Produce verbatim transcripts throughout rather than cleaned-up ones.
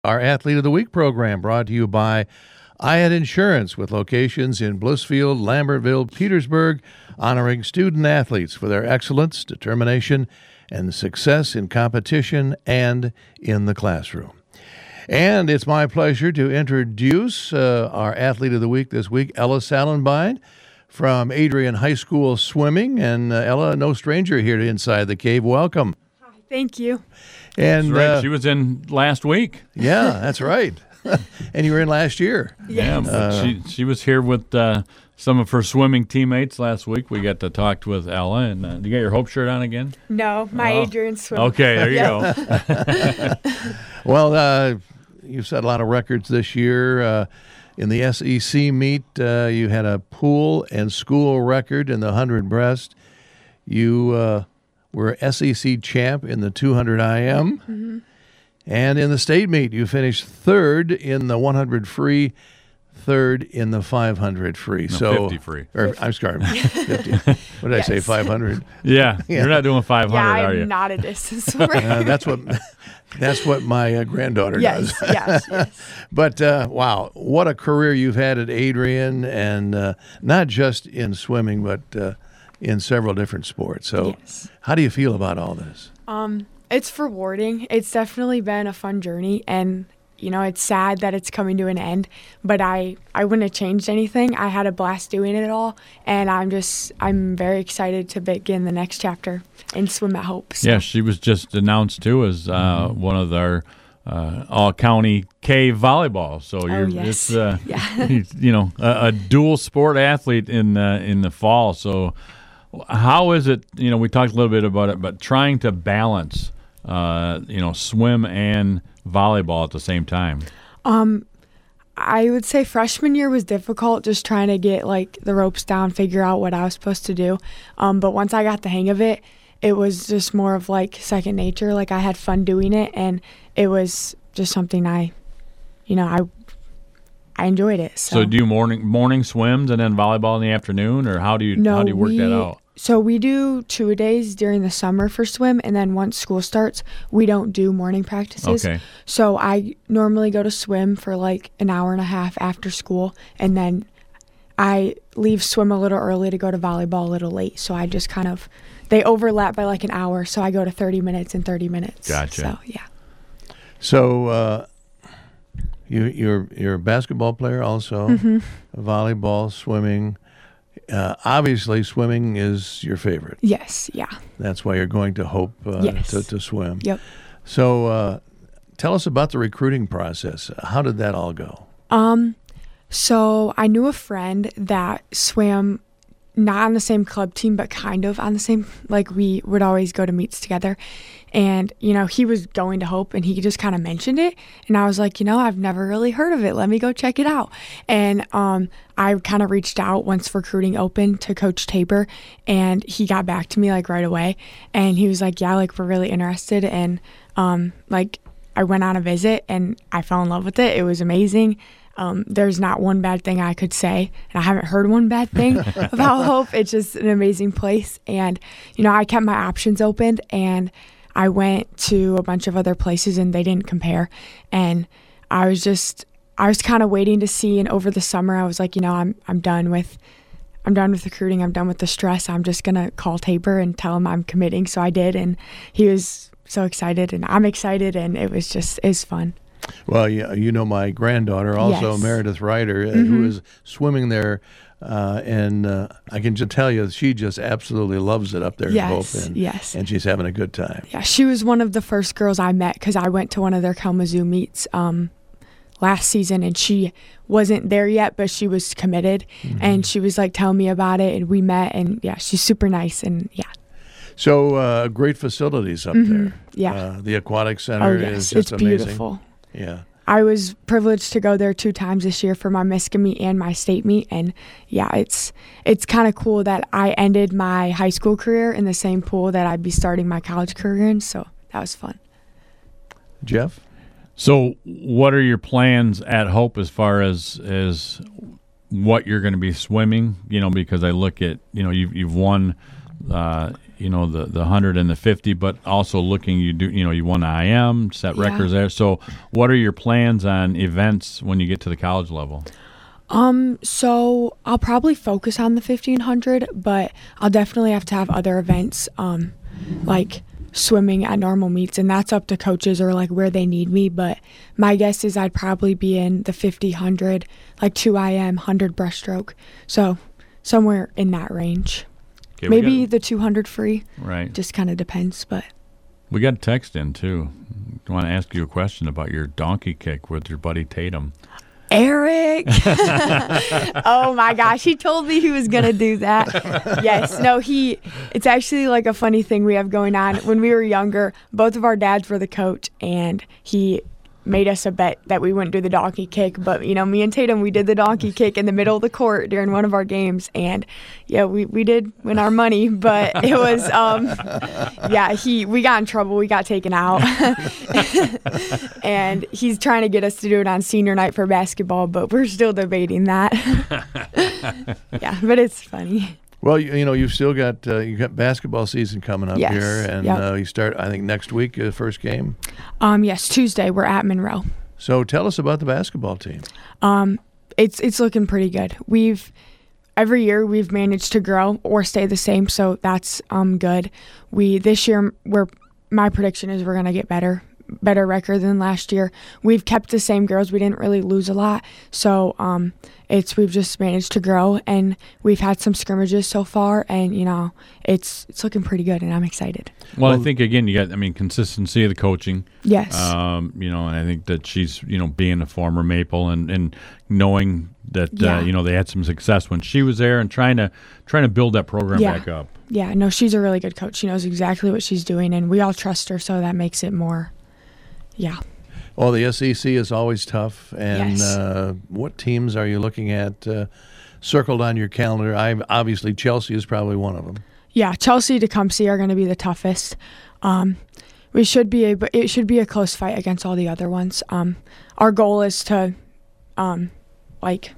Our Athlete of the Week program brought to you by I A D Insurance with locations in Blissfield, Lambertville, Petersburg, honoring student athletes for their excellence, determination, and success in competition and in the classroom. And it's my pleasure to introduce uh, our Athlete of the Week this week, Ella Salenbein from Adrian High School Swimming. And uh, Ella, no stranger here to Inside the Cave. Welcome. Hi, thank you. And right. uh, She was in last week. Yeah, that's right. And you were in last year. Yeah, but Uh, she she was here with uh, some of her swimming teammates last week. We got to talk with Ella. And uh, you got your Hope shirt on again? No, my Oh. Adrian swim. Okay, there you Yeah. go. Well, uh, you've set a lot of records this year. Uh, in the S E C meet, uh, you had a pool and school record in the one hundred breast. You uh, were S E C champ in the two hundred I M. Mm-hmm. And in the state meet, you finished third in the one hundred free, third in the five hundred free. No, so fifty free. Or, I'm sorry, fifty. What did I say, Yes. five hundred? Yeah, Yeah. you're not doing five hundred, Yeah, are I'm you? not a distance swimmer. Uh, that's what that's what my uh, granddaughter yes, does. yes, yes. But, uh, wow, what a career you've had at Adrian, and uh, not just in swimming, but uh, in several different sports. So Yes. how do you feel about all this? Um, it's rewarding. It's definitely been a fun journey, and you know, it's sad that it's coming to an end. But I, I wouldn't have changed anything. I had a blast doing it all, and I'm just, I'm very excited to begin the next chapter and swim at Hope. So. Yeah, she was just announced, too, as uh, one of our uh, all-county K volleyball. So you're Oh, yes. it's, uh, Yeah. you know, a, a dual sport athlete in uh, in the fall. So how is it, you know, we talked a little bit about it, but trying to balance, uh, you know, swim and volleyball at the same time? Um, I would say freshman year was difficult, just trying to get like the ropes down, figure out what I was supposed to do. Um, but once I got the hang of it, it was just more of like second nature. Like I had fun doing it, and it was just something I, you know, I, I enjoyed it. So, So do you morning morning swims and then volleyball in the afternoon, or how do you no, how do you work we, that out? So we do two a days during the summer for swim, and then once school starts, we don't do morning practices. Okay. So I normally go to swim for like an hour and a half after school, and then I leave swim a little early to go to volleyball a little late. So I just kind of, they overlap by like an hour, so I go to thirty minutes and thirty minutes. Gotcha. So, yeah. So uh, you, you're, you're a basketball player also, Mm-hmm. volleyball, swimming. Uh, obviously, swimming is your favorite. Yes, yeah. That's why you're going to Hope uh, Yes. to, to swim. Yep. So uh, tell us about the recruiting process. How did that all go? Um, so I knew a friend that swam not on the same club team, but kind of on the same, like we would always go to meets together. And, you know, he was going to Hope, and he just kind of mentioned it. And I was like, you know, I've never really heard of it. Let me go check it out. And um, I kind of reached out once recruiting opened to Coach Tabor, and he got back to me like right away. And he was like, yeah, like we're really interested. And um, like I went on a visit, and I fell in love with it. It was amazing. Um, there's not one bad thing I could say, and I haven't heard one bad thing about Hope. It's just an amazing place. And, you know, I kept my options open, and I went to a bunch of other places, and they didn't compare. And I was just, I was kind of waiting to see. And over the summer, I was like, you know, I'm, I'm done with, I'm done with recruiting. I'm done with the stress. I'm just going to call Tabor and tell him I'm committing. So I did. And he was so excited, and I'm excited. And it was just, it was fun. Well, you, you know my granddaughter, also Yes. Meredith Ryder, uh, Mm-hmm. who is swimming there, uh, and uh, I can just tell you she just absolutely loves it up there Yes, at Hope, and, yes. and she's having a good time. Yeah, she was one of the first girls I met because I went to one of their Kalamazoo meets um, last season, and she wasn't there yet, but she was committed, Mm-hmm. and she was like telling me about it, and we met, and yeah, she's super nice, and yeah. So uh, great facilities up Mhm, there. yeah. Uh, the aquatic Oh center yes, is just it's amazing. beautiful. Yeah. I was privileged to go there two times this year for my Miska meet and my state meet, and yeah, it's it's kind of cool that I ended my high school career in the same pool that I'd be starting my college career in, so that was fun. Jeff? So what are your plans at Hope as far as as what you're going to be swimming? You know, because I look at, you know, you've, you've won, uh, you know, the the one hundred and the fifty, but also looking, you do, you know, you won I M, set Yeah. records there. So what are your plans on events when you get to the college level? Um, so I'll probably focus on the fifteen hundred, but I'll definitely have to have other events, um, like swimming at normal meets, and that's up to coaches or like where they need me. But my guess is I'd probably be in the fifty, one hundred, like two I M, one hundred breaststroke. So somewhere in that range. Okay, we Maybe got- the two hundred free. Right. Just kind of depends, but We got a text in, too. I want to ask you a question about your donkey kick with your buddy Tatum. Eric. Oh my gosh, he told me he was going to do that. Yes, no, he, it's actually like a funny thing we have going on. When we were younger, both of our dads were the coach, and he made us a bet that we wouldn't do the donkey kick. But, you know, me and Tatum, we did the donkey kick in the middle of the court during one of our games. And, yeah, we, we did win our money. But it was, um, yeah, he we got in trouble. We got taken out. And he's trying to get us to do it on senior night for basketball, but we're still debating that. Yeah, but it's funny. Well, you, you know, you've still got uh, you got basketball season coming up Yes. here, and Yep. uh, you start, I think, next week, uh, first game. Um, yes, Tuesday we're at Monroe. So tell us about the basketball team. Um, it's it's looking pretty good. We've every year we've managed to grow or stay the same, so that's um good. We this year we're my prediction is we're gonna get better. Better record than last year. We've kept the same girls. We didn't really lose a lot. So um, it's we've just managed to grow, and we've had some scrimmages so far, and you know it's it's looking pretty good, and I'm excited. Well, Well- I think, again, you got, I mean, consistency of the coaching. Yes. Um, you know, and I think that she's, you know, being a former Maple and, and knowing that, Yeah. uh, you know, they had some success when she was there and trying to trying to build that program Yeah. back up. Yeah. No, she's a really good coach. She knows exactly what she's doing, and we all trust her, so that makes it more. Yeah. Well, the S E C is always tough. And Yes. uh, what teams are you looking at uh, circled on your calendar? I obviously Chelsea is probably one of them. Yeah, Chelsea Tecumseh are going to be the toughest. Um, we should be able. It should be a close fight against all the other ones. Um, our goal is to, um, like,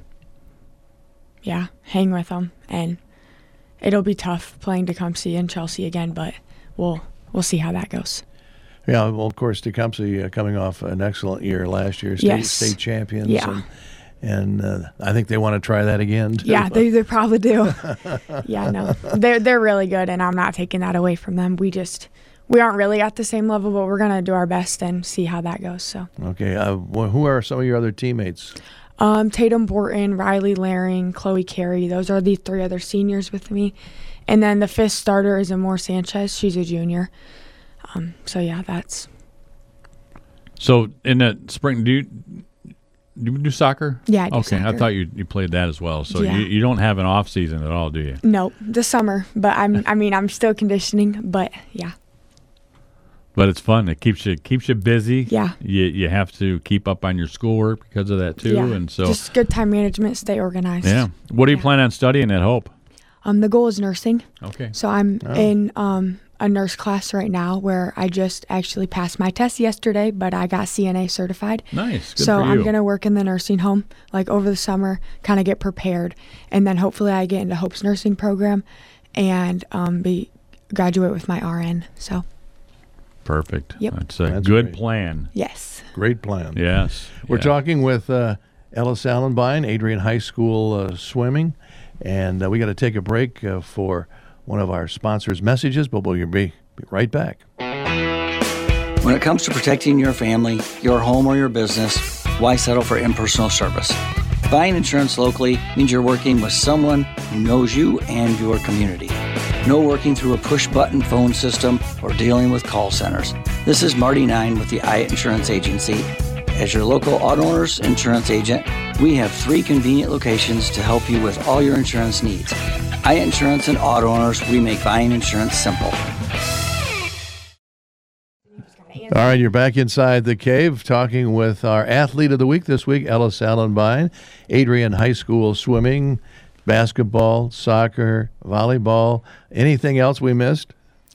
yeah, hang with them, and it'll be tough playing Tecumseh and Chelsea again, but we'll we'll see how that goes. Yeah, well, of course, Tecumseh uh, coming off an excellent year last year, state, Yes. state champions. Yeah. And, and uh, I think they want to try that again, too. Yeah, they they probably do. Yeah, no, they're they're really good, and I'm not taking that away from them. We just we aren't really at the same level, but we're gonna do our best and see how that goes. So. Okay. Uh, wh- who are some of your other teammates? Um, Tatum Borton, Riley Laring, Chloe Carey. Those are the three other seniors with me. And then the fifth starter is Amor Sanchez. She's a junior. Um, so, yeah, that's... So in that spring, do you do, you do soccer? Yeah, I do Okay, I soccer. thought you, you played that as well. So Yeah. you, you don't have an off season at all, do you? No, the summer. But, I'm, I mean, I'm still conditioning. But, yeah. But it's fun. It keeps you keeps you busy. Yeah. You you have to keep up on your schoolwork because of that too. yeah. And so Just good time management, stay organized. yeah. What do you Yeah. plan on studying at Hope? Um, the goal is nursing. Okay. So I'm Oh. in um, a nurse class right now where I just actually passed my test yesterday, but I got C N A certified. Nice. Good so for you. I'm going to work in the nursing home like over the summer, kind of get prepared. And then hopefully I get into Hope's nursing program and um, be graduate with my R N. So, Perfect. Yep. That's a That's good great. plan. yes. Great plan. Yes. We're Yeah. talking with uh, Ella Sallenbein, Adrian High School uh, Swimming. And uh, we got to take a break uh, for one of our sponsors' messages, but we'll be, be right back. When it comes to protecting your family, your home, or your business, why settle for impersonal service? Buying insurance locally means you're working with someone who knows you and your community. No working through a push-button phone system or dealing with call centers. This is Marty Nine with the Hyatt Insurance Agency. As your local auto owner's insurance agent, we have three convenient locations to help you with all your insurance needs. Hyatt Insurance and Auto Owners, we make buying insurance simple. All right, you're back inside the cave talking with our athlete of the week this week, Ella Sallenbein, Adrian High School Swimming, basketball, soccer, volleyball. Anything else we missed?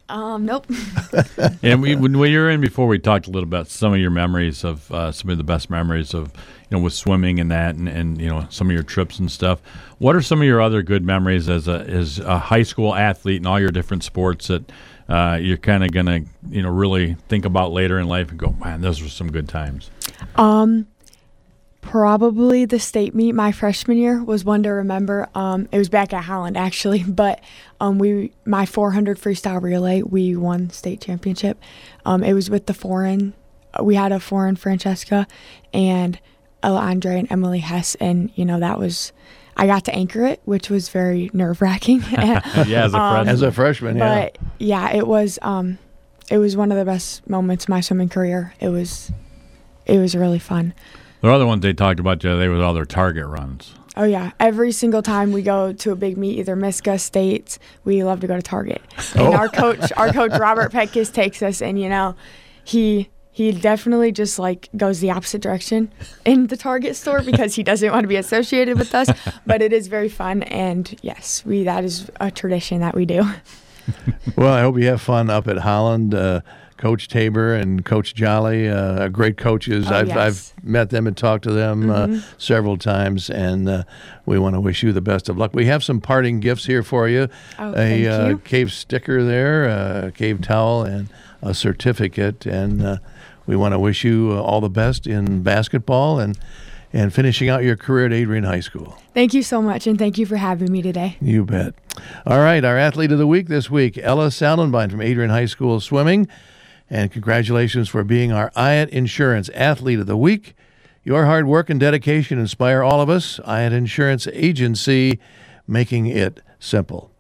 Um, nope. And we, when we were in before, we talked a little about some of your memories of uh, some of the best memories of, you know, with swimming and that, and, and you know, some of your trips and stuff. What are some of your other good memories as a as a high school athlete in all your different sports that uh, you're kind of gonna, you know, really think about later in life and go, man, those were some good times? Um, probably the state meet my freshman year was one to remember. Um, it was back at Holland actually, but um, we my four hundred freestyle relay we won state championship. Um, it was with the foreign. We had a foreign Francesca and Ella Andre and Emily Hess, and you know that was. I got to anchor it, which was very nerve wracking. Yeah, as a um, freshman. As a freshman, yeah. But yeah, it was. Um, it was one of the best moments of my swimming career. It was. It was really fun. The other ones they talked about the other day was all their target runs. Oh, yeah. Every single time we go to a big meet, either Miska, States, we love to go to Target. And Oh. our coach, our coach Robert Petkus takes us, and, you know, he he definitely just, like, goes the opposite direction in the Target store because he doesn't want to be associated with us. But it is very fun, and, yes, we that is a tradition that we do. Well, I hope you have fun up at Holland. Uh, Coach Tabor and Coach Jolly, uh, are great coaches. Oh, I've, yes. I've met them and talked to them uh, several times, and uh, we want to wish you the best of luck. We have some parting gifts here for you. Oh, a thank uh, you. Cave sticker there, a Cave towel, and a certificate. And uh, we want to wish you uh, all the best in basketball and, and finishing out your career at Adrian High School. Thank you so much, and thank you for having me today. You bet. All right, our athlete of the week this week, Ella Sallenbein from Adrian High School Swimming. And congratulations for being our I A T Insurance Athlete of the Week. Your hard work and dedication inspire all of us. I A T Insurance Agency, making it simple.